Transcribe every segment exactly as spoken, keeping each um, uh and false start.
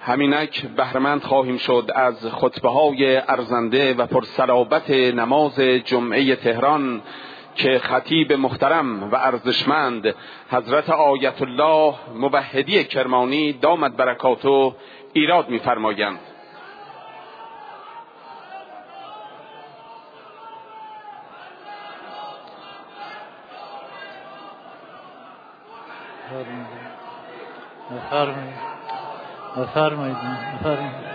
همینک بهره‌مند خواهیم شد از خطبه های ارزنده و پرصلابت نماز جمعه تهران که خطیب محترم و ارزشمند حضرت آیت الله موحدی کرمانی دامت برکاته ایراد می‌فرمایند. بفرمایید بفرمایید بفرمایید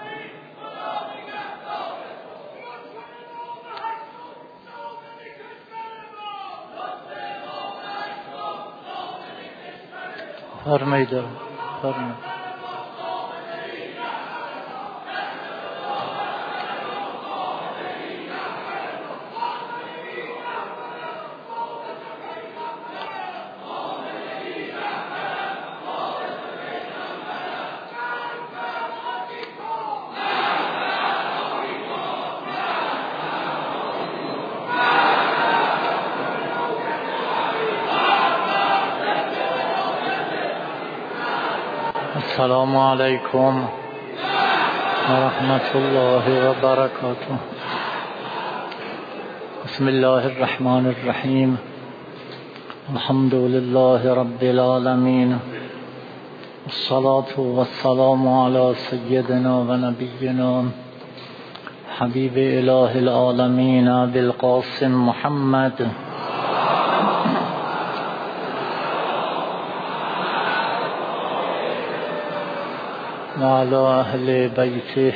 فرمایید فرمایید السلام علیکم و رحمت الله و برکاته. بسم الله الرحمن الرحیم. الحمد لله رب العالمین. الصلاة والسلام علی سیدنا و نبینا حبیب اله العالمین بالقاسم محمد وعلى أهل بيته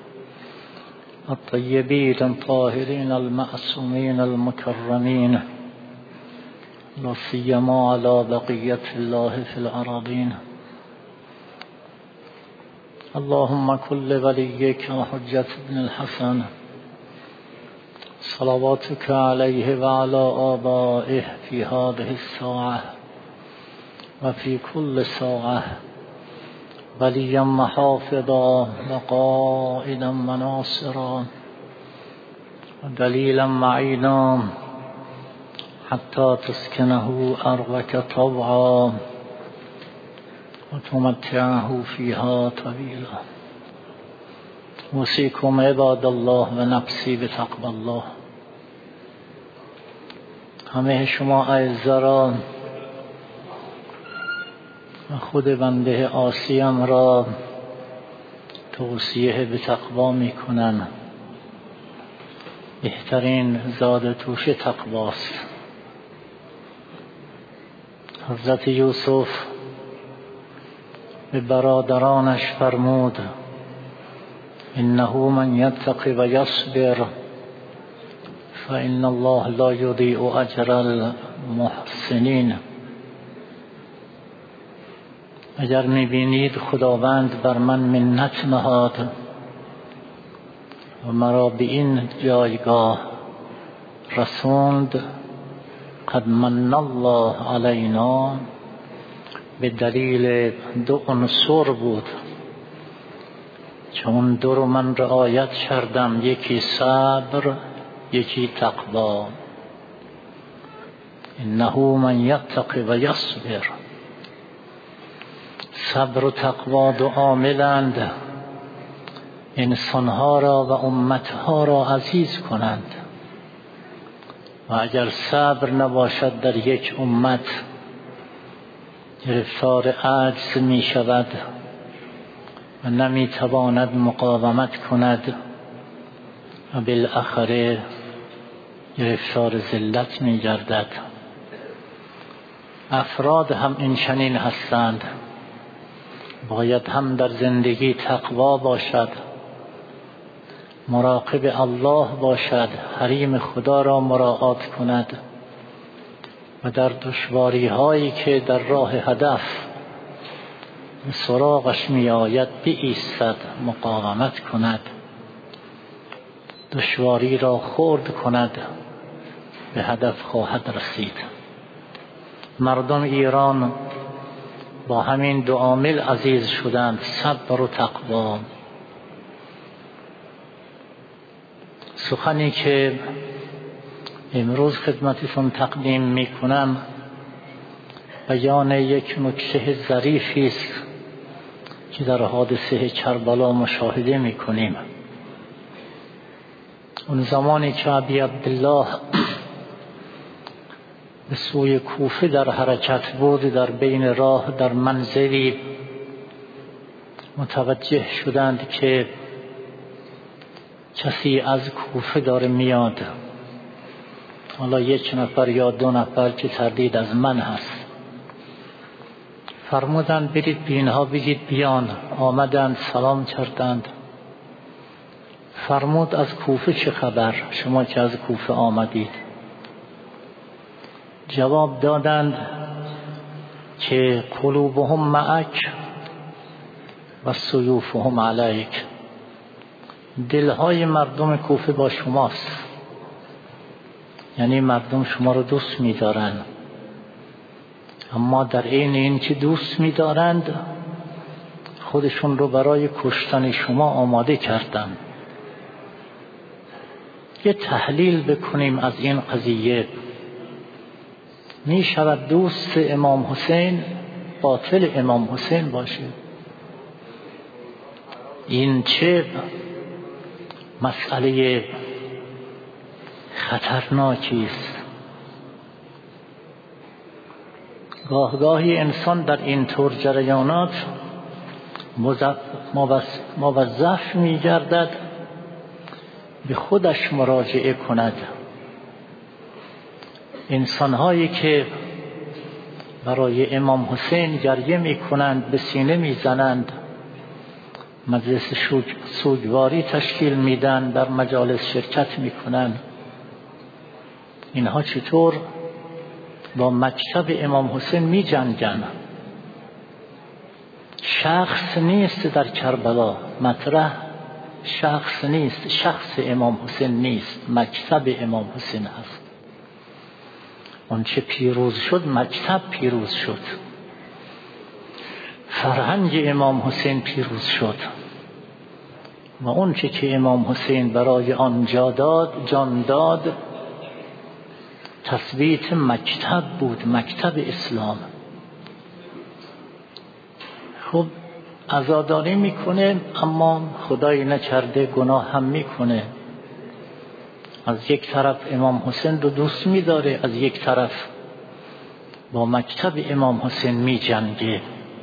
الطيبين الطاهرين المعصومين المكرمين لا سيما على بقية الله في الأراضين. اللهم كل وليك وحجة ابن الحسن صلواتك عليه وعلى آبائه في هذه الساعة وفي كل ساعة وليا محافظا وقائدا وناصرا ودليلا معينا حتى تسكنه أرضك طوعا وتمتعه فيها طويلا. أوصيكم عباد الله ونفسي بتقوى الله. همه شما اعزا خود بنده عاصیم را توصیه به تقوا می کنن. بهترین زاد توش تقواست. حضرت یوسف به برادرانش فرمود انه من یتق و یصبر فإن الله لا یضیع اجر المحسنین. اگر می‌بینید خداوند بر من منت نهاد و مرا به این جایگاه رسوند، قد من الله علینا، به دلیل دو عنصر بود، چون دو رو من رعایت کردم، یکی صبر یکی تقوا. انه من یتق و یصبر. صبر و تقوا دو عاملند انسانها را و امتها را عزیز کنند و اگر صبر نباشد در یک امت گرفتار عجز می شود و نمی تواند مقاومت کند و بالاخره گرفتار ذلت می گردد. افراد هم این چنین هستند. باید هم در زندگی تقوا باشد، مراقب الله باشد، حریم خدا را مراعات کند و در دشواری هایی که در راه هدف به سراغش می آید بایستد، مقاومت کند، دشواری را خرد کند، به هدف خواهد رسید. مردم ایران با همین دو عامل عزیز شدند، صبر و تقوا. سخنی که امروز خدمتتون تقدیم می کنم بیان یک نکته ظریفی است که در حادثه کربلا مشاهده میکنیم. اون زمانی که ابی عبدالله به سوی کوفه در حرکت بود، در بین راه در منزلی متوجه شدند که کسی از کوفه داره میاد، حالا یک نفر یا دو نفر که تردید از من هست. فرمودند برید به اینها بگید بیان. آمدند سلام کردند. فرمود از کوفه چه خبر، شما که از کوفه آمدید؟ جواب دادند که قلوبهم معک و سیوفهم علیک، دلهای مردم کوفه با شماست، یعنی مردم شما رو دوست می‌دارن، اما در عین این که دوست می‌دارند خودشون رو برای کشتن شما آماده کردن. یه تحلیل بکنیم از این قضیه. می شود دوست امام حسین قاتل امام حسین باشه؟ این چه مسئله خطرناکی است. گاه گاهی انسان در این طور جریانات موظف می گردد به خودش مراجعه کند. انسان‌هایی که برای امام حسین گریه می کنند، به سینه می زنند، مجلس سوگواری تشکیل میدن، در مجالس شرکت می کنند، اینها چطور با مکتب امام حسین می جنگن؟ شخص نیست در کربلا مطرح، شخص نیست، شخص امام حسین نیست، مکتب امام حسین هست. اون چه پیروز شد مکتب پیروز شد، فرهنگ امام حسین پیروز شد و اون چه که امام حسین برای آن جا داد جان داد تثبیت مکتب بود، مکتب اسلام. خب عزاداری میکنه اما خدایی نکرده گناه هم میکنه. از یک طرف امام حسین رو دوست می‌داره، از یک طرف با مکتب امام حسین می‌جنگه.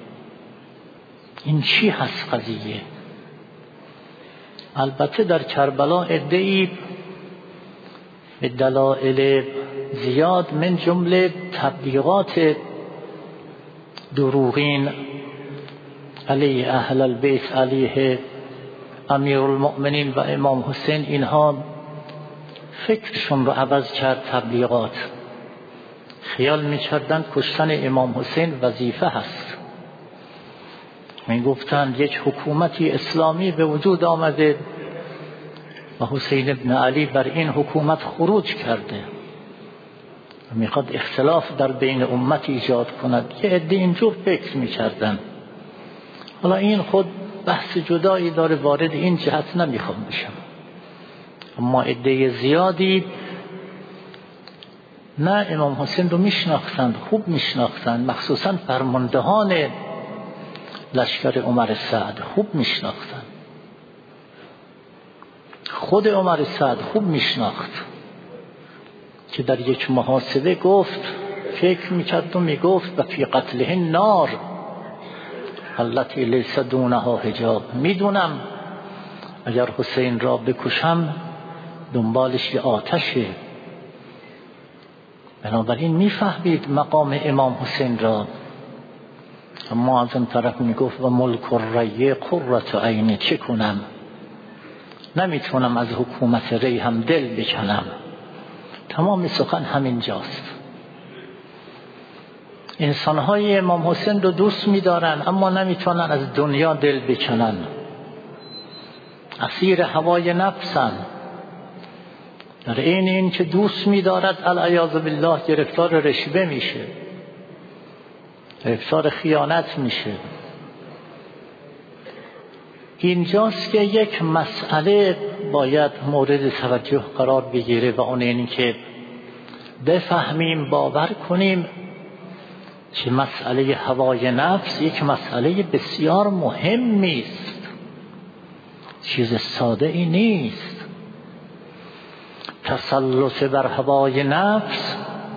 این چی هست قضیه؟ البته در کربلا عده‌ای به دلایل زیاد من جمله تبلیغات دروغین علیه اهل البیت، علیه امیرالمؤمنین و امام حسین، اینها فکرشون رو عوض کرد. تبلیغات خیال می‌کردن کشتن امام حسین وظیفه هست. میگفتند یک حکومتی اسلامی به وجود آمده و حسین ابن علی بر این حکومت خروج کرده و میخواد اختلاف در بین امت ایجاد کند. یه عده اینجور فکر می‌کردن. حالا این خود بحث جدایی داره، وارد این جهت نمیخوام بشم. اما عده زیادی نه امام حسین رو میشناختند، خوب میشناختند، مخصوصا فرماندهان لشکر عمر سعد خوب میشناختند. خود عمر سعد خوب میشناخت که در یک محاسبه گفت، فکر میکرد و میگفت و فی قتله نار التي لیس دونها حجاب، میدونم اگر حسین را بکشم دنبالش یه آتشه. بنابراین میفهمید مقام امام حسین را. اما از اون طرف میگفت و ملک الری قرة عینی، چه کنم؟ نمیتونم از حکومت ری هم دل بکنم. تمام سخن همین جاست. انسانهای امام حسین رو دوست میدارن اما نمیتونن از دنیا دل بکنن، اسیر هوای نفسن. در این این که دوست می‌دارد العیاذ بالله گرفتار رشوه میشه، گرفتار خیانت میشه. اینجاست که یک مسئله باید مورد توجه قرار بگیره و اون این که بفهمیم، باور کنیم که مسئله هوای نفس یک مسئله بسیار مهمی است، چیز ساده ای نیست. تسلط بر هوای نفس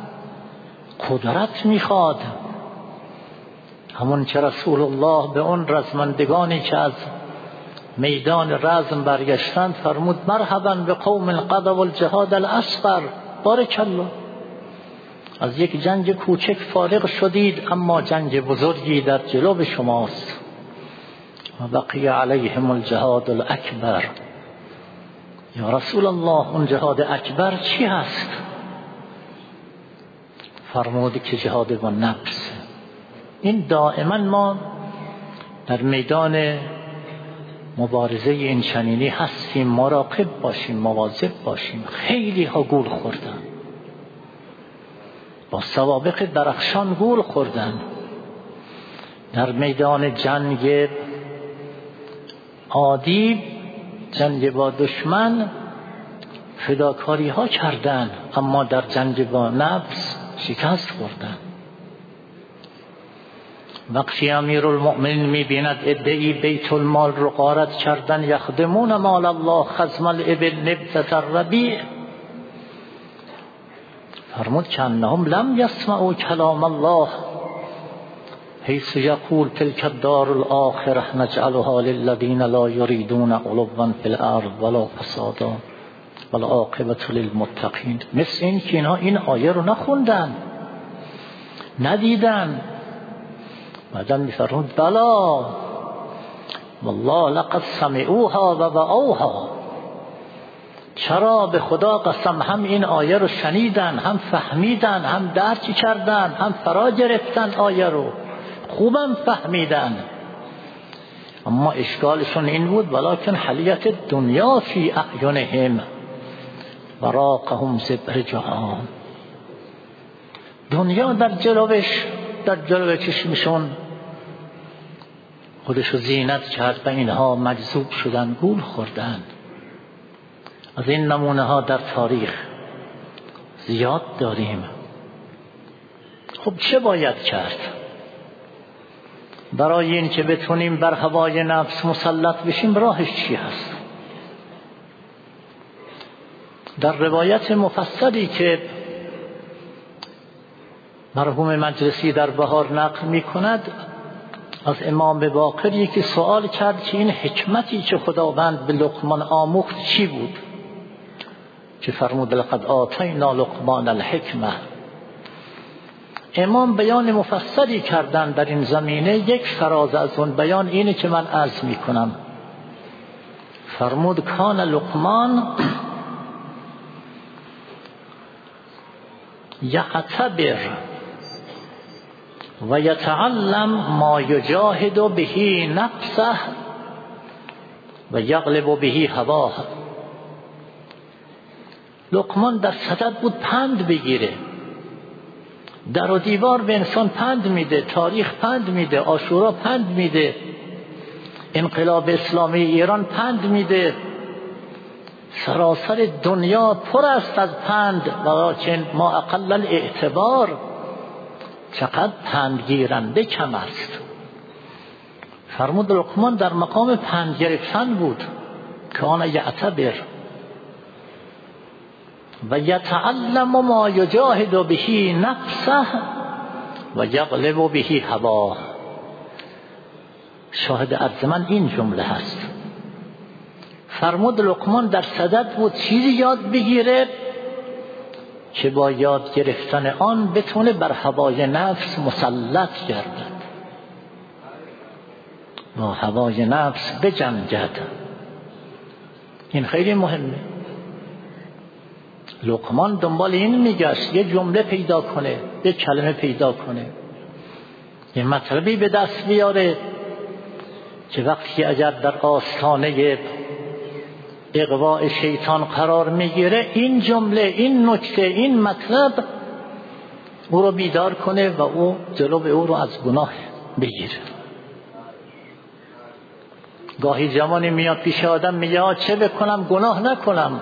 قدرت میخواد. همون که رسول الله به اون رزمندگانی که از میدان رزم برگشتند فرمود مرحبا به قوم قضوا الجهاد الاصغر، بارک الله، از یک جنگ کوچک فارغ شدید اما جنگ بزرگی در جلو شماست. و بقی علیهم الجهاد الاکبر. یا رسول الله اون جهاد اکبر چی هست؟ فرمود که جهاد با نفس. این دائما ما در میدان مبارزه این چنینی هستیم، مراقب باشیم، مواظب باشیم. خیلی ها گول خوردن، با سوابق درخشان گول خوردن، در میدان جنگ عادی، جنگ با دشمن فداکاری ها کردن، اما در جنگ با نفس شکست خوردن. وقتی امیرالمؤمنین میبیند ادعی بیت المال رو غارت کردن، یخدمون مال الله خزم الابل نبتة الربیع، فرمود که انهم لم یسمعوا کلام الله حیث یقول تلک الدار الاخره نجعلها للذین لا یریدون علوا فی الارض ولا فسادا والعاقبة للمتقین. مثل این که اینها این آیه رو نخوندن، ندیدن. بعدم میفرمود بلا والله لقد سمعوها و وعوها. چرا؟ به خدا قسم هم این آیه رو شنیدن، هم فهمیدن، هم درک کردن، هم فرا گرفتن آیه رو، خوبم فهمیدن. اما اشکالشون این بود ولکن حلیت دنیا فی اعینهم و راقهم زبر جهان. دنیا در جلوش در جلو چشمشون خودشو زینت کرد و اینها مجذوب شدن، گول خوردن. از این نمونه ها در تاریخ زیاد داریم. خب چه باید کرد برای این که بتونیم بر هوای نفس مسلط بشیم؟ راهش چی هست؟ در روایت مفصلی که مرحوم مجلسی در بهار نقل می کند از امام باقری که سوال کرد که این حکمتی که خداوند به لقمان آموخت چی بود؟ که فرمود لقد آتینا لقمان الحکمه. امام بیان مفصلی کردن در این زمینه. یک فراز از اون بیان اینه که من عرض می کنم. فرمود کان لقمان یعتبر و یتعلم ما یجاهد به نفسه و یغلب به هواه. لقمان در صدد بود پند بگیره. در و دیوار به انسان پند میده، تاریخ پند میده، عاشورا پند میده، انقلاب اسلامی ایران پند میده، سراسر دنیا پر است از پند. ولکن ما اقل الاعتبار، چقدر پند گیرنده کم است. فرمود لقمان در مقام پند گرفتن بود. کان یعتبر و یتعلم ما یجاهد به نفسه و یغلب به هواه. شاهد عرض من این جمله هست. فرمود لقمان در صدد بود چیزی یاد بگیره که با یاد گرفتن آن بتونه بر هوای نفس مسلط گردد، با هوای نفس بجنگد. این خیلی مهمه. لقمان دنبال این میگشت یه جمله پیدا کنه، یه کلمه پیدا کنه، یه مطلبی به دست بیاره که وقتی اگر در آستانه اغواء شیطان قرار میگیره این جمله، این نکته، این مطلب او رو بیدار کنه و او جلو او رو از گناه بگیره. گاهی جوانی میاد پیش آدم میگه چه بکنم گناه نکنم؟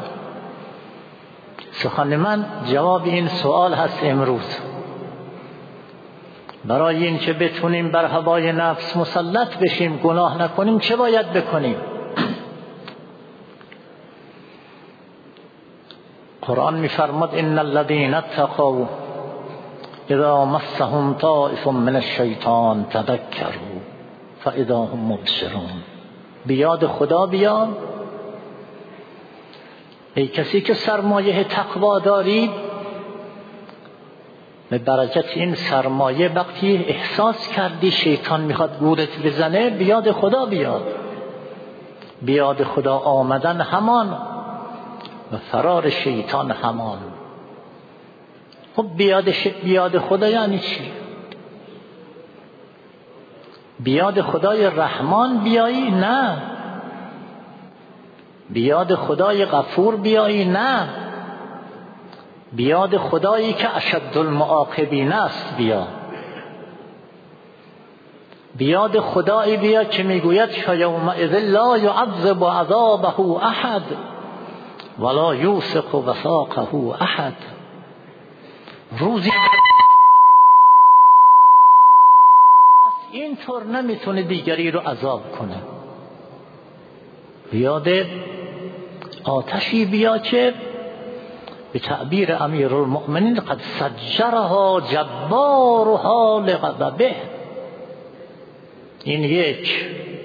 سخن من جواب این سوال هست امروز. برای این که بتونیم بر هوای نفس مسلط بشیم، گناه نکنیم، چه باید بکنیم؟ قرآن می‌فرماد ان الذين اتقوا اذا مسهم طائف من الشیطان تذکروا فاذا هم مبصرون. بیاد خدا بیا ای کسی که سرمایه تقوا دارید، به برکت این سرمایه وقتی احساس کردی شیطان میخواد گورت بزنه، بیاد خدا بیاد. بیاد خدا آمدن همان و فرار شیطان همان. خب بیاد, ش... بیاد خدا یعنی چی؟ بیاد خدای رحمان بیایی؟ نه. بیاد خدای غفور بیایی؟ نه. بیاد خدایی که اشد المعاقبین است بیا. بیاد خدایی بیا که میگوید فیومئذ لا یعذب عذابه احد ولا یوثق وثاقه احد. روزی اینطور نمیتونه دیگری رو عذاب کنه. بیاد آتشی بیا که به تعبیر امیرالمؤمنین قد سجرها جبارها لغضبه. این یک.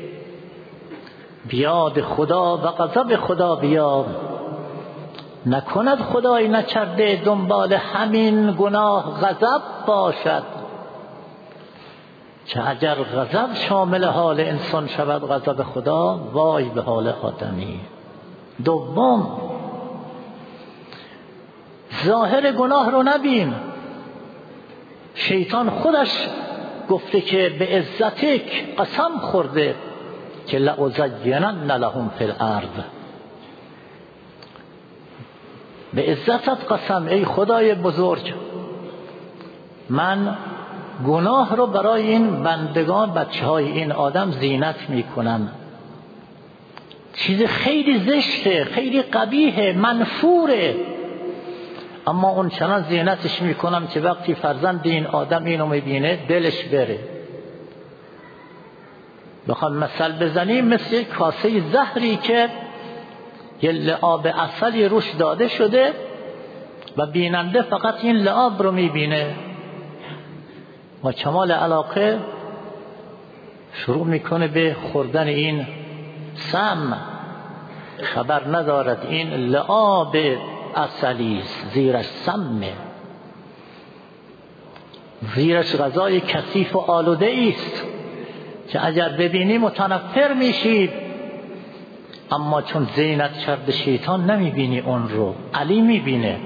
بیاد خدا و غضب خدا بیا. نکند خدای نکرده دنبال همین گناه غضب باشد، که اگر غضب شامل حال انسان شود، غضب خدا، وای به حال آدمی. دوم، ظاهر گناه رو نبین. شیطان خودش گفته که به عزتک قسم خورده که لأزینن لهم فی الارض. به عزتت قسم ای خدای بزرگ، من گناه رو برای این بندگان، بچه های این آدم زینت میکنم. چیز خیلی زشته، خیلی قبیحه، منفوره، اما اون چنان زینتش میکنم که وقتی فرزند این آدم اینو میبینه دلش بره. بخوام مثل بزنیم، مثل کاسه زهری که یه لعاب عسلی روش داده شده و بیننده فقط این لعاب رو میبینه و کمال علاقه شروع میکنه به خوردن این سم. خبر ندارد این لعاب عسلی است، زیرش سمه، زیرش غذای کثیف و آلوده است که اگر ببینی متنفر میشی، اما چون زینت کرده شیطان نمیبینی اون رو، علی میبینه.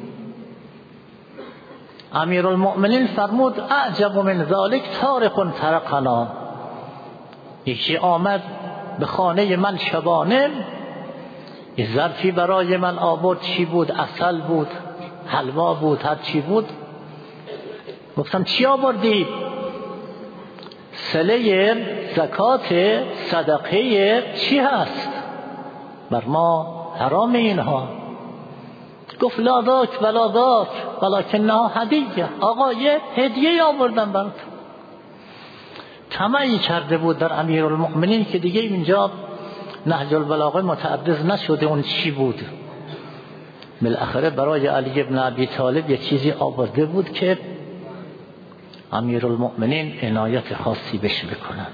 امیرالمؤمنین فرمود اعجب من ذلک طارق ترقنا. یکی آمد به خانه من شبانه، یه ظرفی برای من آورد. چی بود؟ عسل بود، حلوا بود، هر چی بود. گفتم چی آوردی؟ صله زکات صدقه چی هست؟ بر ما حرام اینها. گفت لا ذاک ولا ذاک ولکنها هدیه. آقا یه هدیه آوردم برات. طمعی کرده بود در امیرالمؤمنین که دیگه اینجا نهج البلاغه متعرض نشده اون چی بود. بالاخره برای علی ابن ابی طالب یه چیزی آورده بود که امیرالمؤمنین عنایت خاصی بهش بکنن.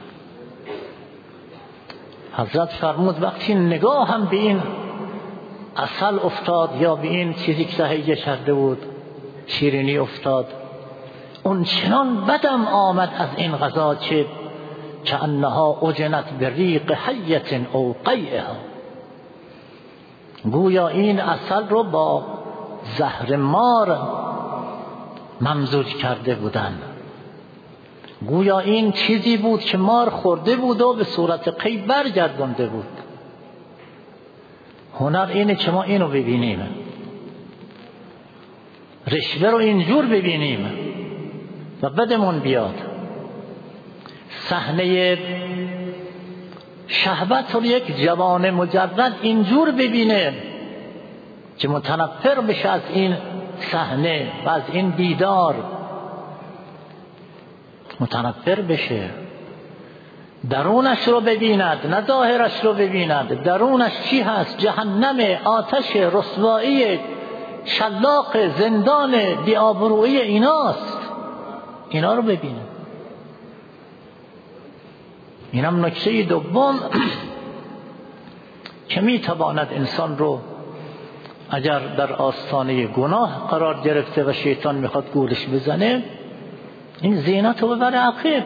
حضرت فرمود وقتی نگاه هم به این عسل افتاد یا به این چیزی که تهیه کرده بود شیرینی افتاد، اون چنان بدم آمد از این غذا که کأنها اجنت بریق حیة او قیئها. گویا این عسل رو با زهر مار ممزوج کرده بودن. گویا این چیزی بود که مار خورده بود و به صورت قی برگردانده بود. هنر اینه که ما اینو ببینیم، رشوه رو اینجور ببینیم و بدمون بیاد. صحنه شهوت رو یک جوان مجرد اینجور ببینه که متنفر بشه از این صحنه و از این دیدار. متنفر بشه، درونش رو ببیند نه ظاهرش رو ببیند. درونش چی هست؟ جهنم، آتش، رسوایی، شلاق، زندان، بی‌آبرویی ایناست. اینا رو ببینه. اینم نکته دوم که میتواند انسان رو اگر در آستانه گناه قرار گرفته و شیطان میخواد گولش بزنه، این زینت رو ببره عقب،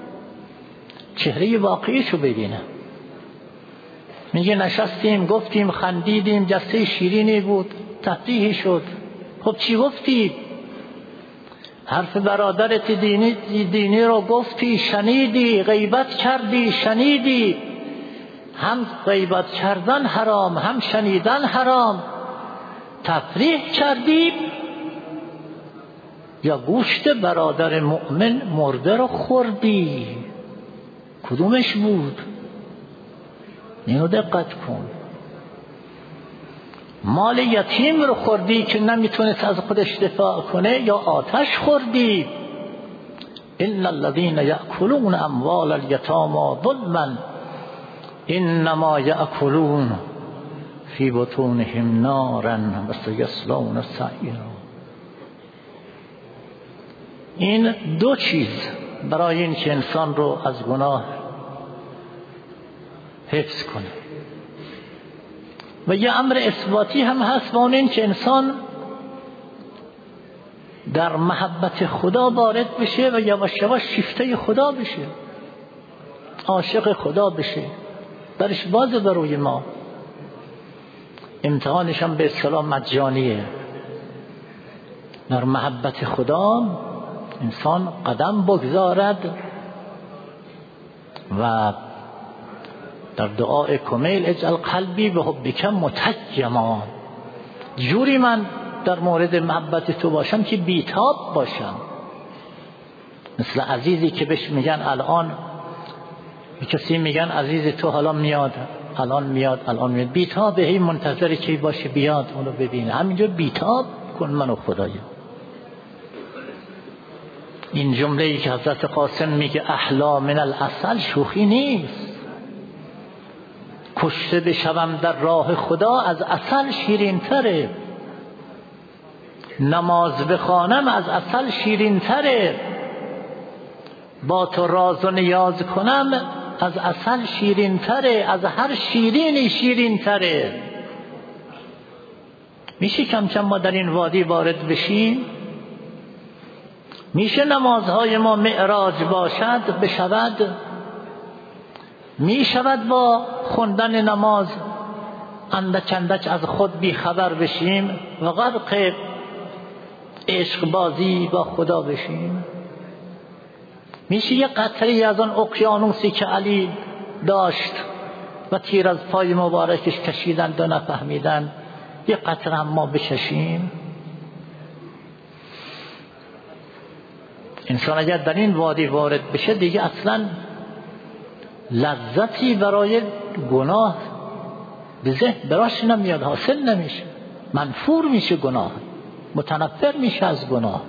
چهره واقعیشو ببینه. میگه نشستیم، گفتیم، خندیدیم، جسته شیرینی بود، تفریحی شد. خب چی گفتی؟ حرف برادرت دینی, دینی رو گفتی، شنیدی، غیبت کردی، شنیدی. هم غیبت کردن حرام، هم شنیدن حرام. تفریح کردی یا گوشت برادر مؤمن مرده رو خوردی؟ کدومش بود؟ اینو دقت کن. مال یتیم رو خوردی که نمیتونست از خودش دفاع کنه، یا آتش خوردی؟ ان الذين يأكلون اموال اليتامى ظلما انما يأكلون في بطونهم نارا وسيصلون سعيرا. این دو چیز برای این که انسان رو از گناه حفظ کنه. و یه امر اثباتی هم هست، و اون این که انسان در محبت خدا وارد بشه و یواش یواش شیفته خدا بشه، عاشق خدا بشه. درش بازه بروی ما. امتحانش هم به اصطلاح مجانیه. در محبت خدا انسان قدم بگذارد و در دعای کمیل اجعل قلبی به حبک متیما، جوری من در مورد محبت تو باشم که بیتاب باشم. مثل عزیزی که بهش میگن الان، کسی میگن عزیز تو حالا میاد، الان میاد، الان میاد، بیتابه، هی منتظر که باشه بیاد اونو ببینه. همینجا بیتاب کن منو خدایا. این جمله ای که حضرت قاسم میگه احلا من العسل شوخی نیست. کشته بشوم در راه خدا از عسل شیرین تره، نماز بخوانم از عسل شیرین تره، با تو راز و نیاز کنم از عسل شیرین تره، از هر شیرینی شیرین تره. میشه کم کم ما در این وادی وارد بشیم؟ میشه نمازهای ما معراج باشد بشود؟ میشود با خوندن نماز اندک اندک از خود بی خبر بشیم و غرق عشق بازی با خدا بشیم؟ میشه یه قطری از آن اقیانوسی که علی داشت و تیر از پای مبارکش کشیدن و نفهمیدن، یه قطره هم ما بچشیم؟ انسان اگر در این وادی وارد بشه دیگه اصلا لذتی برای گناه به ذهن براش نمیاد، حاصل نمیشه، منفور میشه گناه، متنفر میشه از گناه.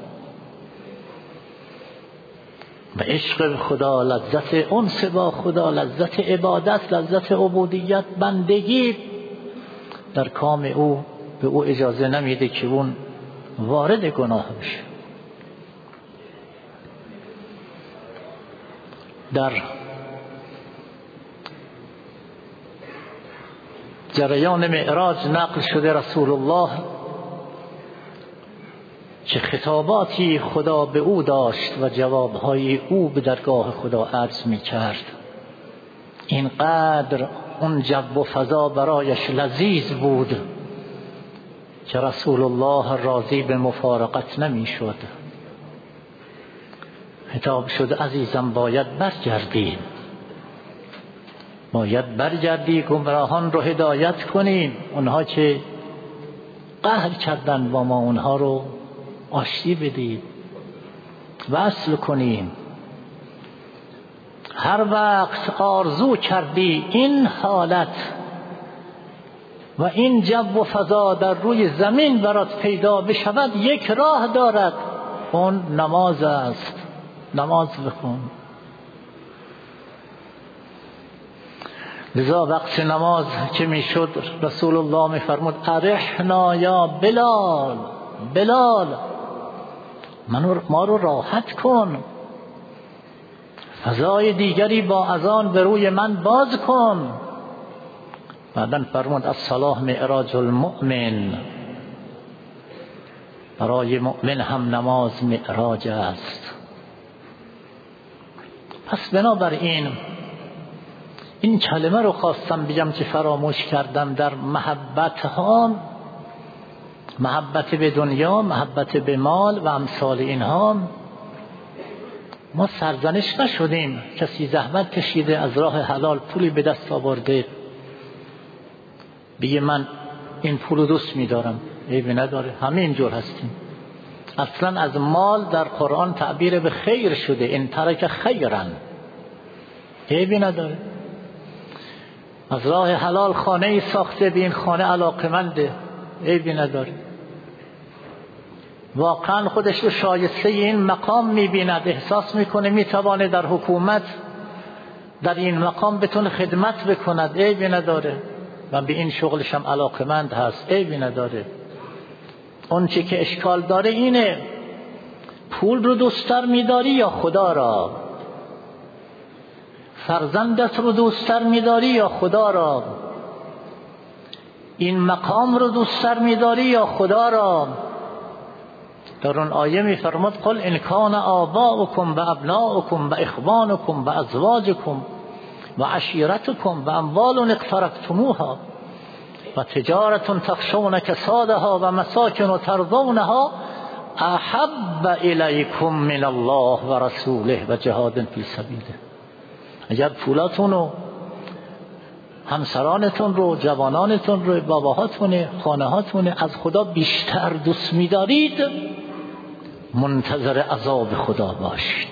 و عشق خدا، لذت انس با خدا، لذت عبادت، لذت عبودیت، بندگی در کام او به او اجازه نمیده که اون وارد گناه بشه. در جریان معراج نقل شده رسول الله که خطاباتی خدا به او داشت و جوابهای او به درگاه خدا عرض می کرد. اینقدر اون جو و فضا برایش لذیذ بود که رسول الله راضی به مفارقت نمی شد. خطاب شد عزیزم باید برگردیم، باید برگردی، گمراهان رو هدایت کنیم، اونها که قهر کردن با ما اونها رو آشتی بدید، وصل کنیم. هر وقت آرزو کردی این حالت و این جو و فضا در روی زمین برات پیدا بشود، یک راه دارد، اون نماز است. نماز بخون. لذا وقت نماز که میشد رسول الله میفرمود ارحنا یا بلال، بلال ما رو راحت کن، فضای دیگری با اذان به روی من باز کن. بعدن فرمود الصلاة معراج المؤمن، برای مؤمن هم نماز معراج است. پس بنابراین این کلمه رو خواستم بگم که فراموش کردم. در محبت ها، محبت به دنیا، محبت به مال و امثال اینها، ما سرزنش نشدیم. کسی زحمت کشیده از راه حلال پولی به دست آورده، بگه من این پولو دوست می‌دارم، عیبی نداره، همه اینجور هستیم. اصلا از مال در قرآن تعبیر به خیر شده، این ترک خیرا، عیبی نداره. از راه حلال خانه ای ساخته، به این خانه علاقمنده، عیبی نداره. واقعا خودش رو شایسته این مقام می‌بیند، احساس میکنه میتوانه در حکومت در این مقام بتونه خدمت بکند، عیبی نداره. و به این شغلش هم علاقمند هست، عیبی نداره. اون چی که اشکال داره اینه پول رو دوست‌تر می‌داری یا خدا را؟ فرزندت رو دوست‌تر می‌داری یا خدا را؟ این مقام رو دوست‌تر می‌داری یا خدا را؟ در اون آیه می‌فرماد قل ان کان آباؤکم و ابناؤکم و اخوانکم و ازواجکم و عشیرتکم و اموال اقترفتموها و تجارت تخشون کسادها و مساکن ترضونها احب الیکم من الله و رسوله و جهاد فی سبیله. اگر پولاتون و همسرانتون رو، جوانانتون رو، باباهاتون، خانهاتون از خدا بیشتر دوست می‌دارید، منتظر عذاب خدا باشید،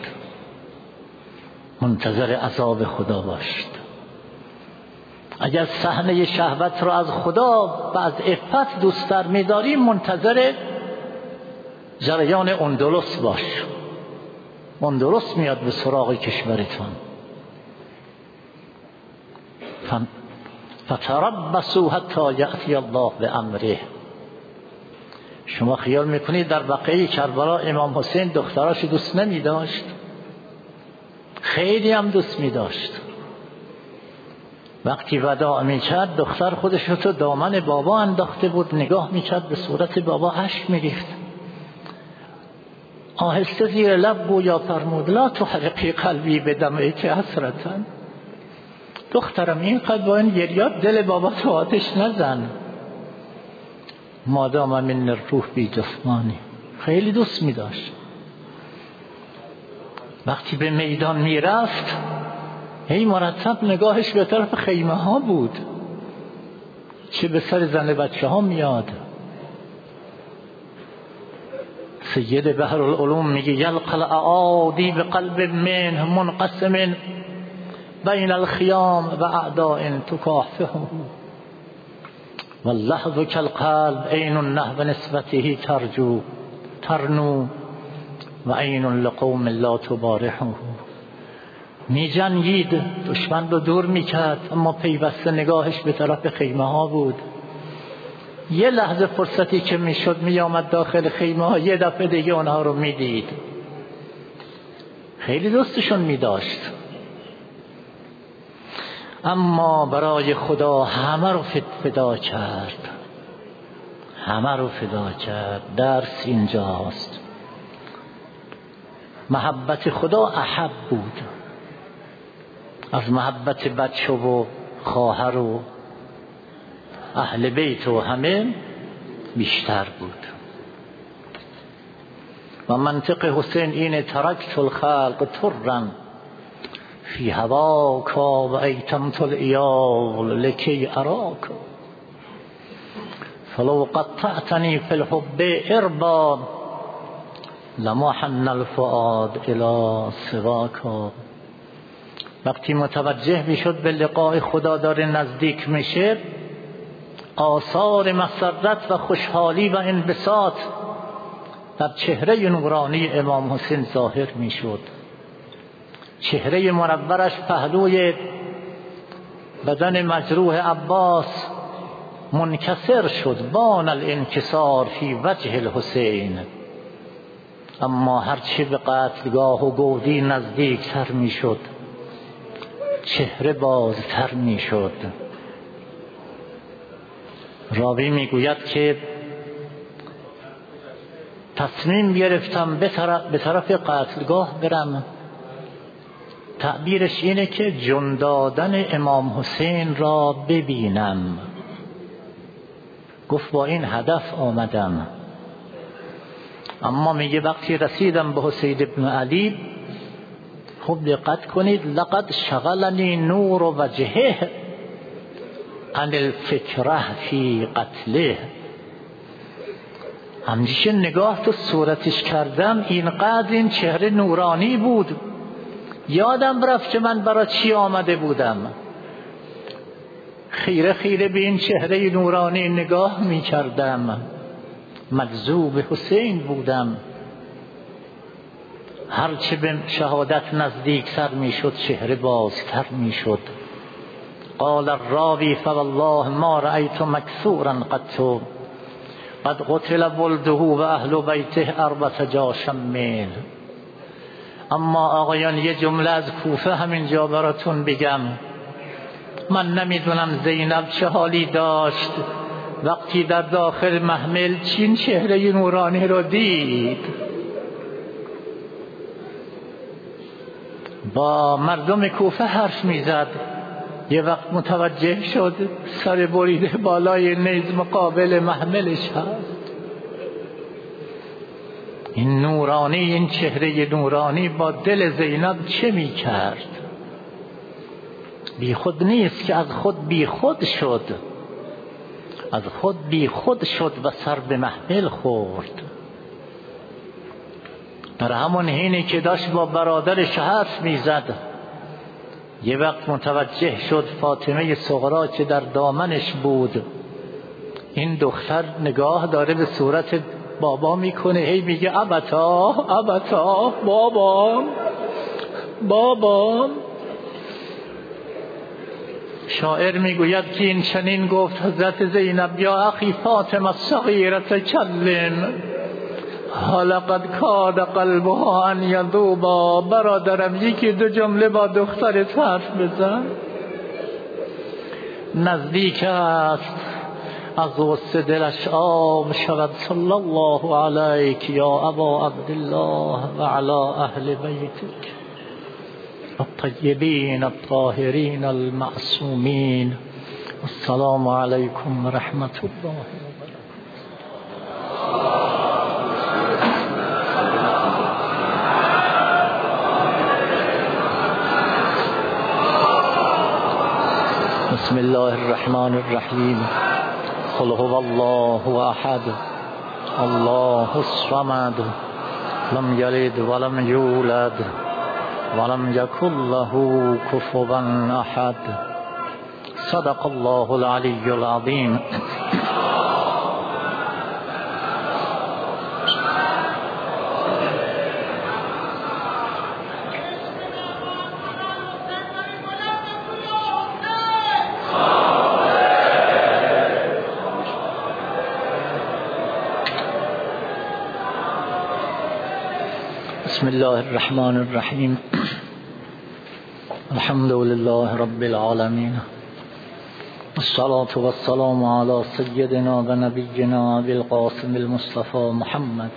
منتظر عذاب خدا باشید. اگر صحنه شهوت رو از خدا و از عفت دوست‌تر می‌داری، منتظر جریان اندلس باش. اندلس میاد به سراغ کشورتون. فتربصوا حتی یأتی الله بأمره. شما خیال میکنید در بقیه کربلا امام حسین دختراش دوست نمی داشت؟ خیلی هم دوست می داشت. وقتی وداع می کرد دختر خودش رو تو دامن بابا انداخته بود، نگاه می کرد به صورت بابا، اشک می ریخت. آهسته زیر لب گویا فرمود لا تحرقی قلبی بدمعک حسرتا. دخترم اینقدر با این گریات دل بابا تو آتش نزن. مادام من الروح بی جسمانی. خیلی دوست می داشت. وقتی به میدان می رفت هی مرتب نگاهش به طرف خیمه ها بود، چه به سر زن بچه ها میاد. سید بحر العلوم میگه یلقى الاعادی بقلب منه منقسم بین الخیام و اعداء تکافحه واللحظ كالقلب عین النحو نسبته ترجو ترنو و عین لقوم لا تبارحه. می جنگید، دشمن رو دور می کرد، اما پیوسته نگاهش به طرف خیمه ها بود. یه لحظه فرصتی که می شد می آمد داخل خیمه ها، یه دفعه دیگه اونها رو می دید. خیلی دوستشون می داشت. اما برای خدا همه رو فدا کرد، همه رو فدا کرد. درس اینجاست، محبت خدا احب بود، از محبت بچه و خواهر و اهل بیت و همه بیشتر بود. و منطق حسین اینه ترکت الخلق ترن فی هواک و ایتمت الایال لکی اراک فلو قطعتنی فی الحب اربا لما حن الفؤاد الی سواک. وقتی متوجه میشد به لقاء خدا داره نزدیک میشه، آثار مسرت و خوشحالی و انبساط در چهره نورانی امام حسین ظاهر میشد. چهره منورش پهلوی بدن مجروح عباس منکسر شد. بان الانکسار فی وجه الحسین. اما هرچی به قتلگاه و گودی نزدیکتر می شد چهره بازتر می شد. راوی می گوید که تصمیم گرفتم به طرف, به طرف قتلگاه برم. تعبیرش اینه که جون دادن امام حسین را ببینم. گفت با این هدف آمدم. اما میگه وقتی رسیدم به حسین ابن علی، خوب دقت کنید، لقد شغلنی نور وجهه عن الفکره فی قتله. همچنین نگاه تو صورتش کردم، اینقدر این چهره نورانی بود یادم رفت که من برای چی آمده بودم. خیره خیره به این چهره نورانی نگاه می کردم، مجذوب حسین بودم. هرچه به شهادت نزدیک سر می شد چهره بازتر می شد. قال الراوی فوالله ما رأیت مکسورا قط قد قتل ولده و اهل بیته اربعة جاشم میل. اما آقایان یه جمله از کوفه همینجا براتون بگم. من نمیدونم زینب چه حالی داشت وقتی در داخل محمل چین چهره نورانی رو دید. با مردم کوفه حرف میزد. یه وقت متوجه شد سر بریده بالای نیز مقابل محملش هست. این نورانی، این چهره نورانی با دل زینب چه می کرد؟ بی خود نیست که از خود بی خود شد، از خود بی خود شد و سر به محمل خورد. در همون حینی که داشت با برادرش حرف می زد، یه وقت متوجه شد فاطمه صغرا که در دامنش بود، این دختر نگاه داره به صورت بابا میکنه، هی میگه ابتا ابتا بابا بابا. شاعر میگوید که این چنین گفت حضرت زینب یا اخی فاطمه الصغیره کلم لقد کاد قلبها ان یذوبا. برادرم یکی دو جمله با دخترت حرف بزن، نزدیک است از غصه دلش آب شود. صلی الله علیک یا ابا عبدالله و علی اهل بیتک الطیبین الطاهرین المعصومین. السلام علیکم و رحمت الله. بسم الله الرحمن الرحیم. قل هو الله احد الله الصمد لم یلد ولم یولد ولم یکن له کفوا احد. صدق الله العلی العظیم. بسم الله الرحمن الرحیم. الحمد لله رب العالمین. الصلاة والسلام على سيدنا و نبینا ابی القاسم المصطفى محمد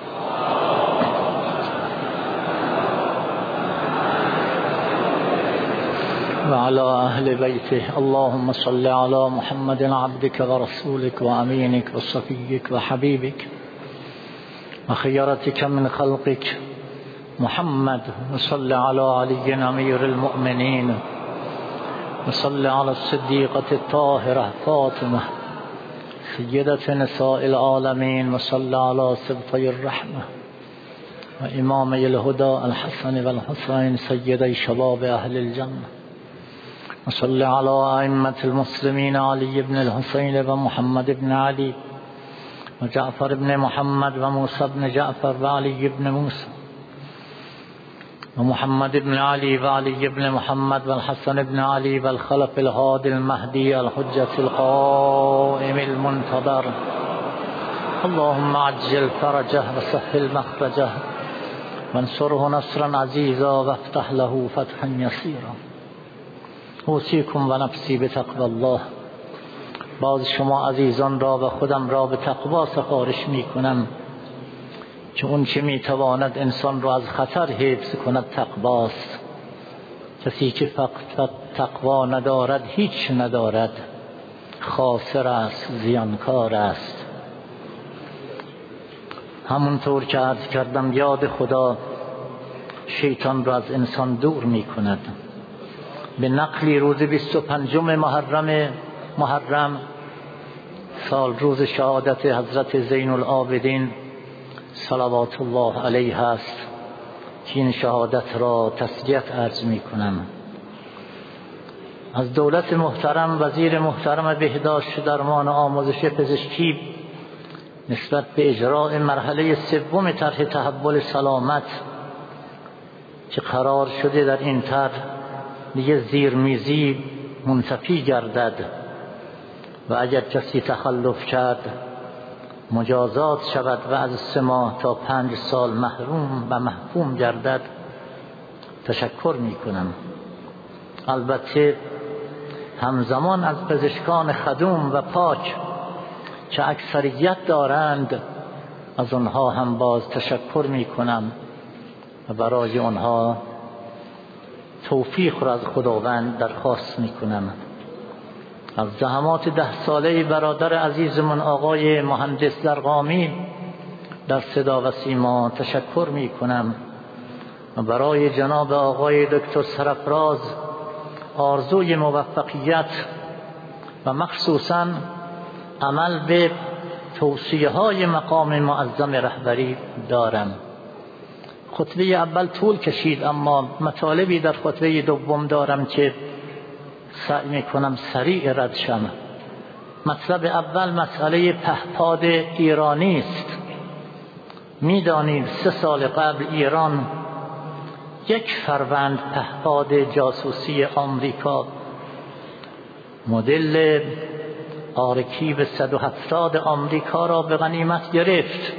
و على اهل بیته. اللهم صل على محمد عبدك ورسولك وامينك وصفيك وحبيبك وخيرتك من خلقك محمد. وصل على علي امير المؤمنين وصل على الصديقة الطاهرة فاطمة سيدة نساء العالمين. وصل على سبطي الرحمة وإمامي الهدى الحسن والحسين سيدي شباب أهل الجنة. وصل على أئمة المسلمين علي بن الحسين ومحمد بن علي وجعفر بن محمد وموسى بن جعفر وعلي بن موسى ومحمد بن علي وعلي بن محمد والحسن بن علي والخلف الهادي المهدي الحجة القائم المنتظر. اللهم عجل فرجه وسهل مخرجه وانصره نصرا عزيزا وافتح له فتحا يسيرا. اوصیکم و نفسی به تقوی الله. باز شما عزیزان را و خودم را به تقوا سفارش می کنم که اون چه می تواند انسان را از خطر حفظ کند تقواست. کسی که فقط تقوا ندارد هیچ ندارد، خاسر است، زیانکار است. همونطور که عرض کردم یاد خدا شیطان را از انسان دور می کند. به نقلی روز بیست و پنجم محرم محرم سال روز شهادت حضرت زین العابدین صلوات الله علیه است که این شهادت را تسلیت عرض می کنم. از دولت محترم، وزیر محترم بهداشت درمان و آموزش پزشکی نسبت به اجراء مرحله سوم طرح تحول سلامت که قرار شده در این طرح دیگه زیرمیزی منتفی گردد و اگر کسی تخلف کرد مجازات شود و از سه ماه تا پنج سال محروم و محکوم گردد، تشکر می کنم. البته همزمان از پزشکان خدوم و پاک که اکثریت دارند از آنها هم باز تشکر می کنم و برای آنها توفیق را از خداوند درخواست می کنم. از زحمات ده ساله برادر عزیزمون آقای مهندس درقامی در صدا و سیما تشکر می کنم و برای جناب آقای دکتر سرفراز آرزوی موفقیت و مخصوصاً عمل به توصیه های مقام معظم رهبری دارم. خطبه اول طول کشید اما مطالبی در خطبه دوم دارم که سعی میکنم سریع رد شم. مطلب اول مسئله پهپاد ایرانی است. میدانید سه سال قبل ایران یک فروند پهپاد جاسوسی آمریکا مدل آرکیو صد و هفتاد آمریکا را به غنیمت گرفت.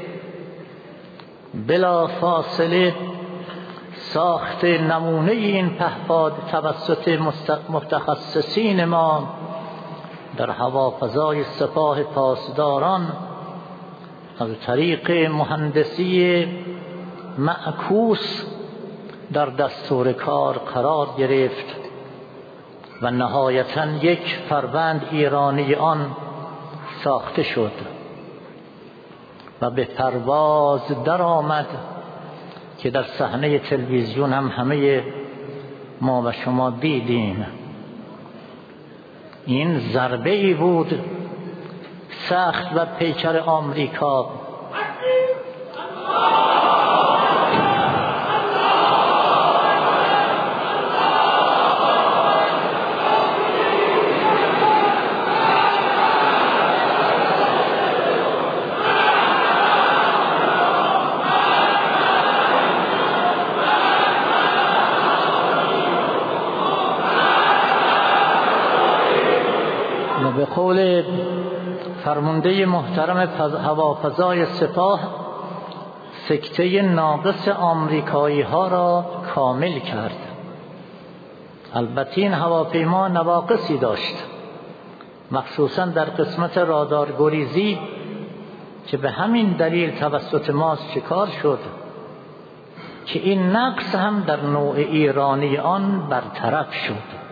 بلا فاصله ساخت نمونه این پهپاد توسط متخصصین ما در هوافضای سپاه پاسداران از طریق مهندسی معکوس در دستور کار قرار گرفت و نهایتاً یک فروند ایرانی آن ساخته شد و به پرواز در آمد که در صحنه تلویزیون هم همه ما و شما دیدیم. این ضربه ای بود سخت و پیکر آمریکا. به قول فرمانده محترم هوافضای سپاه سکته ناقص آمریکایی ها را کامل کرد. البته این هواپیما نواقصی داشت، مخصوصا در قسمت رادار گریزی که به همین دلیل توسط ما شکار شد که این نقص هم در نوع ایرانی آن برطرف شد.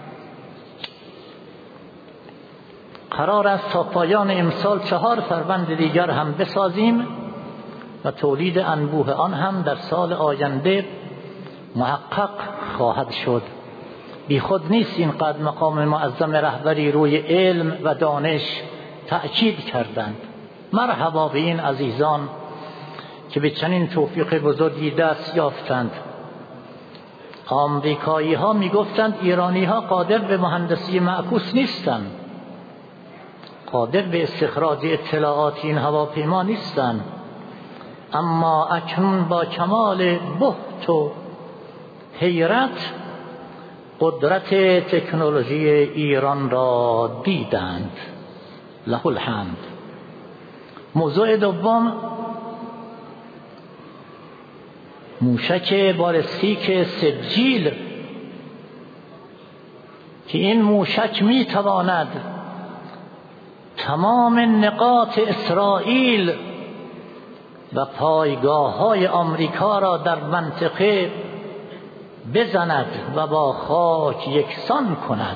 قرار است تا پایان امسال چهار فروند دیگر هم بسازیم و تولید انبوه آن هم در سال آینده محقق خواهد شد. بی خود نیست اینقدر مقام معظم رهبری روی علم و دانش تأکید کردند. مرحبا به این عزیزان که به چنین توفیق بزرگی دست یافتند. آمریکایی ها می گفتند ایرانی ها قادر به مهندسی معکوس نیستند، قادر به استخراج اطلاعات این هواپیما نیستند، اما اکنون با کمال بهت و حیرت قدرت تکنولوژی ایران را دیدند. له الحمد. موضوع دوم، موشک بالستیک سجیل که این موشک می تواند تمام نقاط اسرائیل و پایگاه های آمریکا را در منطقه بزند و با خاک یکسان کند.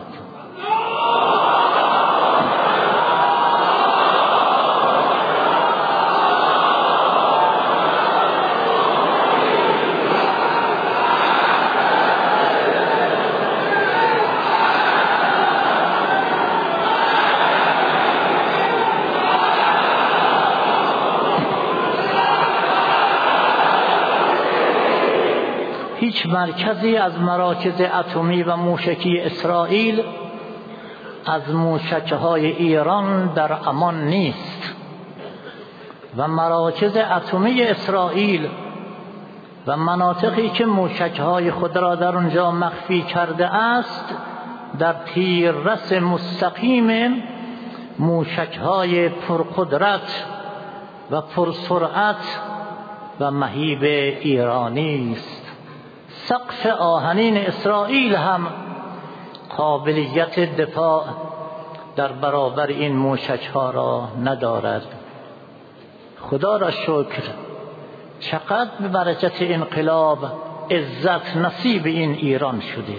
هیچ مرکزی از مراکز اتمی و موشکی اسرائیل از موشک‌های ایران در امان نیست و مراکز اتمی اسرائیل و مناطقی که موشک‌های خود را در آنجا مخفی کرده است در تیررس مستقیم موشک‌های پرقدرت و پرسرعت و مهیب ایرانی است. سقف آهنین اسرائیل هم قابلیت دفاع در برابر این موشک‌ها را ندارد. خدا را شکر چقدر به برکت انقلاب عزت نصیب این ایران شده.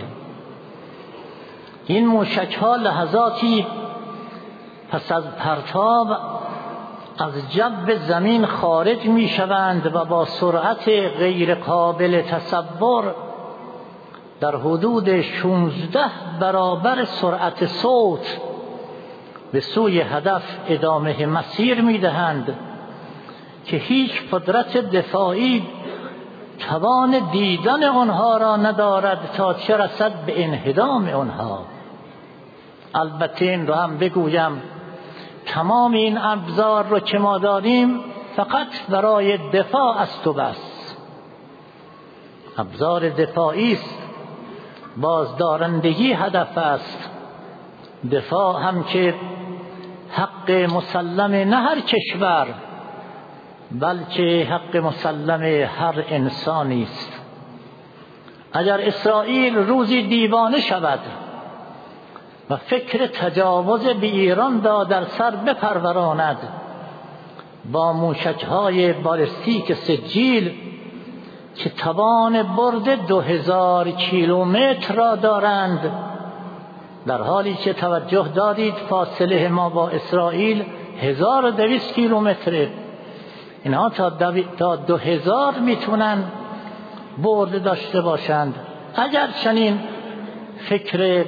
این موشک‌ها لحظاتی پس از پرتاب از جو زمین خارج می شوند و با سرعت غیر قابل تصور در حدود شانزده برابر سرعت صوت به سوی هدف ادامه مسیر می دهند که هیچ قدرت دفاعی توان دیدن آنها را ندارد تا چه رسد به انهدام آنها. البته این را هم بگویم تمام این ابزار رو که ما داریم فقط برای دفاع است و بس. ابزار دفاعی است، بازدارندگی هدف است. دفاع هم که حق مسلم نه هر کشور بلکه حق مسلم هر انسانی است. اگر اسرائیل روزی دیوانه شود و فکر تجاوز به ایران را در سر بپروراند، با موشک‌های بالستیک سجیل که توان برد دو هزار کیلومتر را دارند، در حالی که توجه دارید فاصله ما با اسرائیل هزار و دویست کیلومتره، اینها تا دو هزار میتونن برد داشته باشند. اگر چنین فکر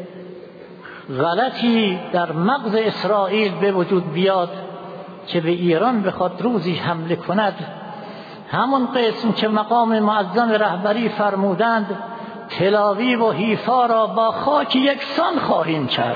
غلطی در مغز اسرائیل به وجود بیاد که به ایران بخواد روزی حمله کند، همون قسم که مقام معظم رهبری فرمودند تلاویو و حیفا را با خاک یکسان خواهیم کرد.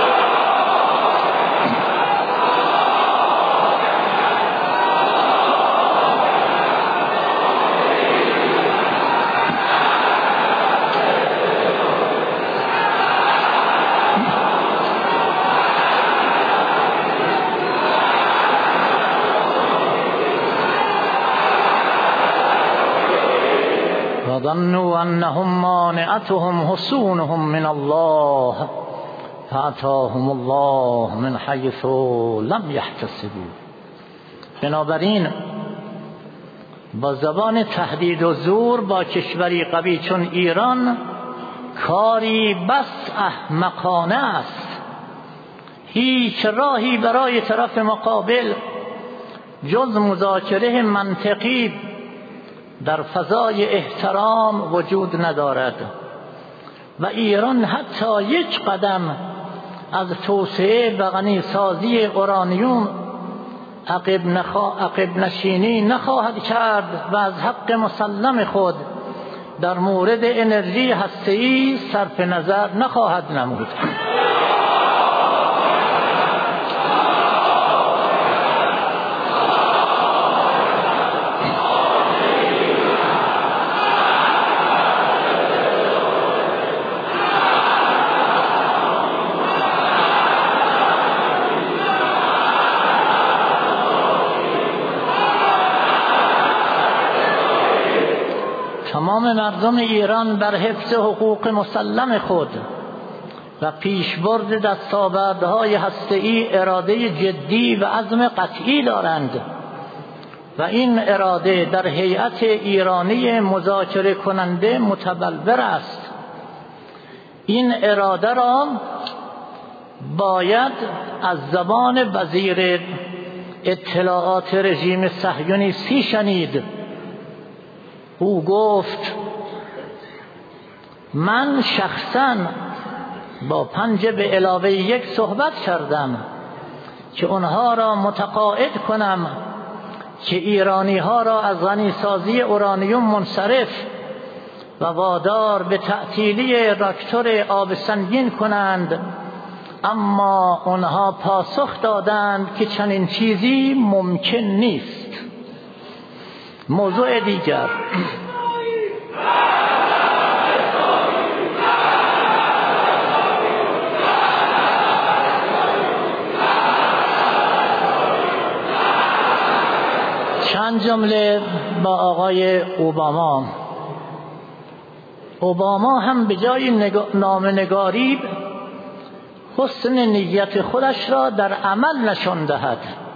وظنوا أنهم مانعتهم حصونهم من الله فأتاهم الله من حيث لم يحتسبوا. بنابراین با زبان تهدید و زور با کشوری قوی چون ایران کاری بس احمقانه است. هیچ راهی برای طرف مقابل جز مذاکره منطقی در فضای احترام وجود ندارد و ایران حتی یک قدم از توسعه و غنیسازی اورانیوم عقب, نخوا... عقب نشینی نخواهد کرد و از حق مسلم خود در مورد انرژی هسته‌ای صرف نظر نخواهد نمود. تمام مردم ایران بر حفظ حقوق مسلم خود و پیشبرد دستاوردهای هسته‌ای اراده جدی و عزم قطعی دارند و این اراده در هیئت ایرانی مذاکره کننده متبلور است. این اراده را باید از زبان وزیر اطلاعات رژیم صهیونیستی شنید. او گفت من شخصاً با پنج به علاوه یک صحبت کردم که اونها را متقاعد کنم که ایرانی ها را از غنیسازی اورانیوم منصرف و وادار به تعطیلی راکتور آب سنگین کنند، اما آنها پاسخ دادند که چنین چیزی ممکن نیست. موضوع دیگر، چند جمله با آقای اوباما. اوباما هم به جای نامه‌نگاری حسن نیت خودش را در عمل نشان دهد،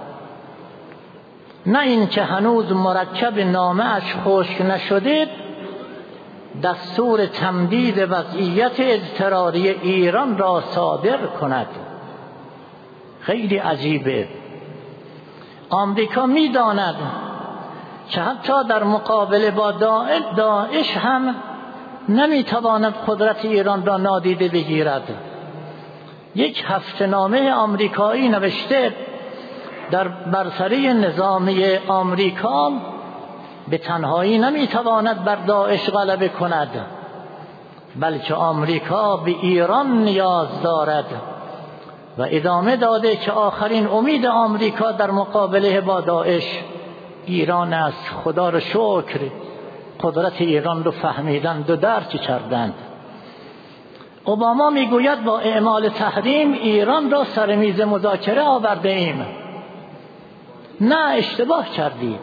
نه این که هنوز مرکب نامه‌اش خشک نشده دستور تمدید وضعیت اضطراری ایران را صادر کند. خیلی عجیبه. آمریکا می‌داند که حتی در مقابله با داعش هم نمی‌تواند قدرت ایران را نادیده بگیرد. یک هفته‌نامه آمریکایی نوشته در برتری نظامی آمریکا به تنهایی نمی‌تواند بر داعش غلبه کند، بلکه آمریکا به ایران نیاز دارد. و ادامه داده که آخرین امید آمریکا در مقابله با داعش ایران است. خدا را شکر قدرت ایران رو فهمیدند و درک کردند. اوباما میگوید با اعمال تحریم ایران را سر میز مذاکره آورده ایم. نه، اشتباه کردید.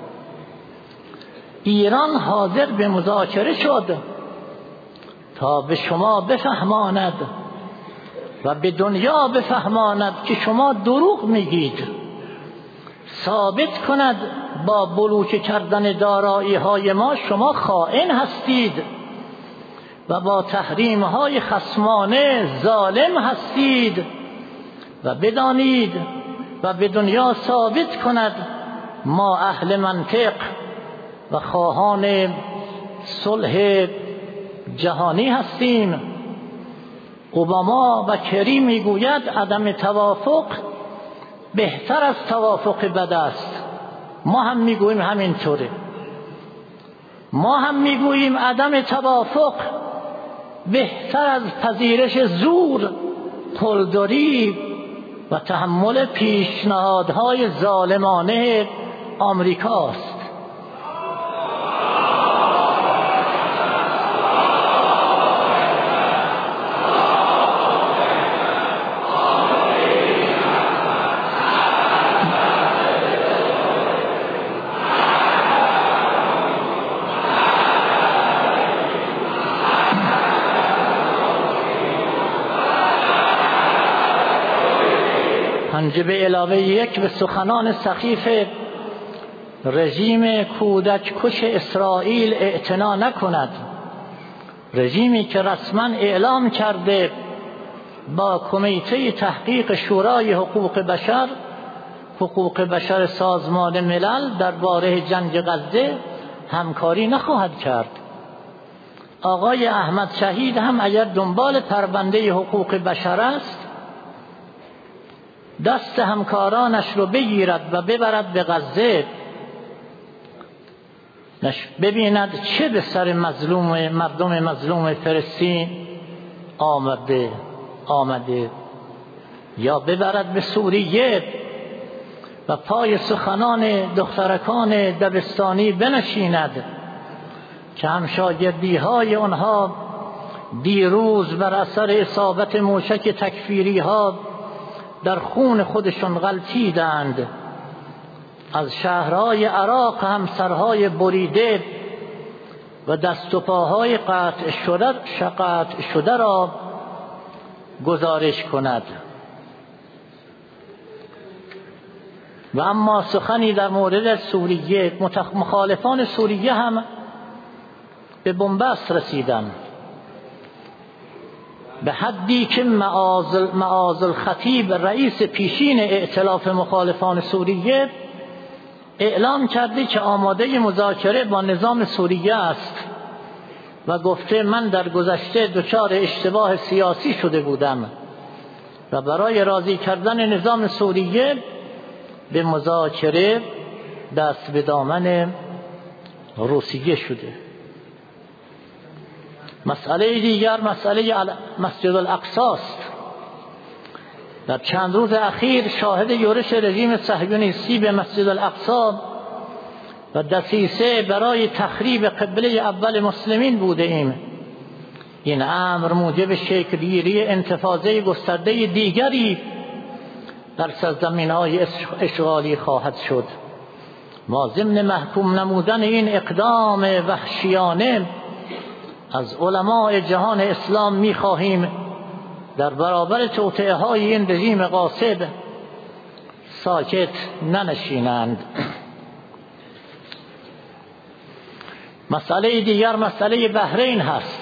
ایران حاضر به مذاکره شد تا به شما بفهماند و به دنیا بفهماند که شما دروغ میگید، ثابت کند با بلوکه کردن دارایی های ما شما خائن هستید و با تحریم های خصمانه ظالم هستید و بدانید و به دنیا ثابت کند ما اهل منطق و خواهان صلح جهانی هستیم. اوباما و کری میگوید عدم توافق بهتر از توافق بد است. ما هم میگوییم همینطوره. ما هم میگوییم عدم توافق بهتر از پذیرش زور، قلدری و تحمل پیشنهادهای ظالمانه آمریکاست. پنجه به علاوه یک به سخنان سخیف رژیم کودک کش اسرائیل اعتنا نکند. رژیمی که رسما اعلام کرده با کمیته تحقیق شورای حقوق بشر حقوق بشر سازمان ملل درباره جنگ غزه همکاری نخواهد کرد. آقای احمد شهید هم اگر دنبال پرونده حقوق بشر است دست همکارانش رو بگیرد و ببرد به غزه، ببیند چه به سر مظلوم مردم مظلوم فلسطین آمده آمده یا ببرد به سوریه و پای سخنان دخترکان دبستانی بنشیند که همشاگردی های آنها دیروز بر اثر اصابت موشک تکفیری ها در خون خودشون غلطیدند. از شهرهای عراق هم سرهای بریده و دست و پاهای قطع شده, قطع شده را گزارش کند. و اما سخنی در مورد سوریه، مخالفان سوریه هم به بنبست رسیدن، به حدی که معاذ الخطیب رئیس پیشین ائتلاف مخالفان سوریه اعلام کرده که آماده مذاکره با نظام سوریه است و گفته من در گذشته دچار اشتباه سیاسی شده بودم و برای راضی کردن نظام سوریه به مذاکره دست به دامن روسیه شده. مسئله دیگر مسئله مسجد الاقصی است. در چند روز اخیر شاهد یورش رژیم صهیونیستی به مسجد الاقصی و دسیسه برای تخریب قبله اول مسلمین بوده ایم. این امر موجب شکلگیری انتفاضه گسترده دیگری در سرزمین‌های اشغالی خواهد شد. ما ضمن محکوم نمودن این اقدام وحشیانه از علماء جهان اسلام می‌خواهیم در برابر توطئه‌های این رژیم غاصب ساکت ننشینند. مسئله دیگر مسئله بحرین هست.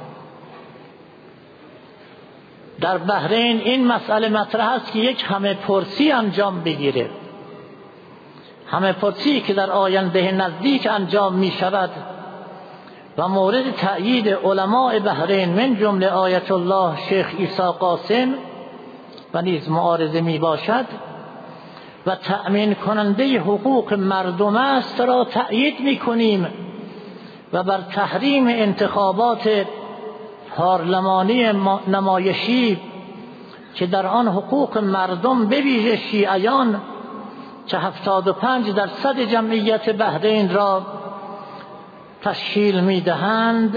در بحرین این مسئله مطرح است که یک همه پرسی انجام بگیره، همه پرسی که در آینده نزدیک انجام می شود و مورد تأیید علماء بحرین من جمله آیت الله شیخ عیسی قاسم و نیز معارضه می باشد و تأمین کننده حقوق مردم است را تأیید می کنیم و بر تحریم انتخابات پارلمانی نمایشی که در آن حقوق مردم به ویژه شیعیان که هفتاد و پنج درصد جمعیت بحرین را تشکیل می‌دهند،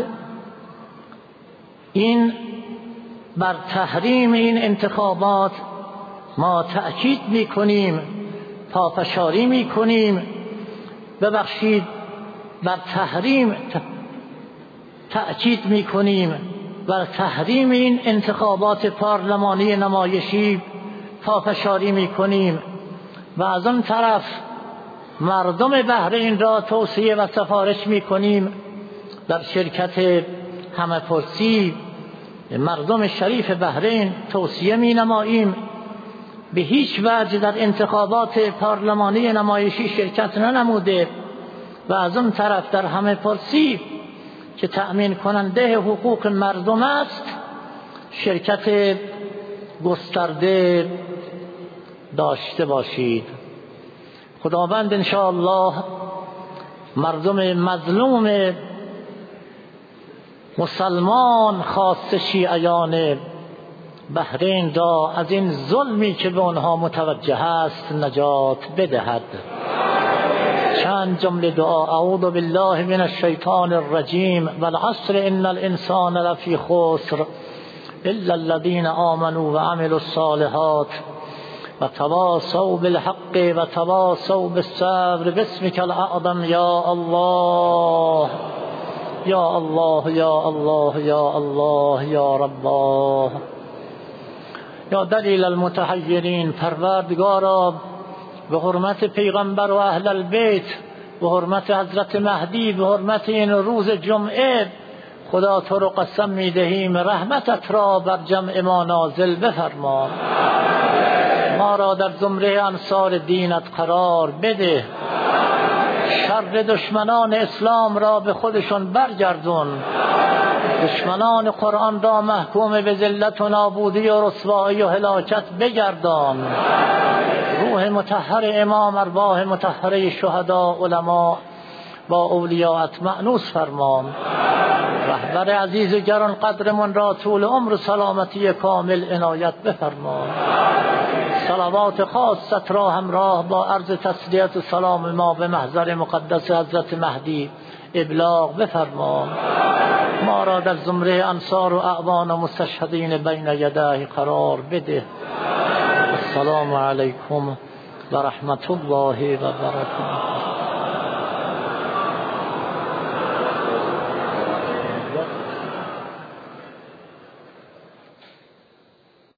این بر تحریم این انتخابات ما تأکید می‌کنیم، پافشاری می‌کنیم. ببخشید، بر تحریم تأکید می‌کنیم و تحریم این انتخابات پارلمانی نمایشی پافشاری می‌کنیم و از آن طرف مردم بحرین را توصیه و سفارش می‌کنیم در شرکت همه پرسی مردم شریف بحرین توصیه می‌نماییم به هیچ وجه در انتخابات پارلمانی نمایشی شرکت ننموده و از آن طرف در همه پرسی که تأمین کننده حقوق مردم است شرکت گسترده داشته باشید. خداوند انشاءالله مردم مظلوم مسلمان خاص شیعیان بحرین را از این ظلمی که به آنها متوجه است نجات بدهد. چند جمله دعا. اعوذ بالله من الشیطان الرجیم والعصر ان الانسان لفی خسر الا الذين آمنوا وعملوا الصالحات وتواصوا بالحق وتواصوا بالصبر باسمك الاعظم یا الله یا الله یا الله یا الله یا رب یا دلیل المتحیرین. پروردگارا به حرمت پیغمبر و اهل البیت، به حرمت حضرت مهدی، به حرمت این روز جمعه خدا تو رو قسم میدهیم رحمتت را بر جمع ما نازل بفرما، ما را در زمره انصار دینت قرار بده، شر دشمنان اسلام را به خودشون برگردون، دشمنان قرآن را محکوم به ذلت و نابودی و رسوایی و هلاکت بگردان، روح مطهر امام، ارواح مطهره شهدا، علما با اولیاءت مأنوس فرمان، رهبر عزیز گران قدرمون را طول عمر و سلامتی کامل عنایت بفرمان. صلوات خاصت را همراه با عرض تسلیت و سلام ما به محضر مقدس حضرت مهدی ابلاغ بفرمان، ما را در زمره انصار و اعوان و مستشهدین بین یدایه قرار بده. السلام علیکم و رحمت الله و برکاته.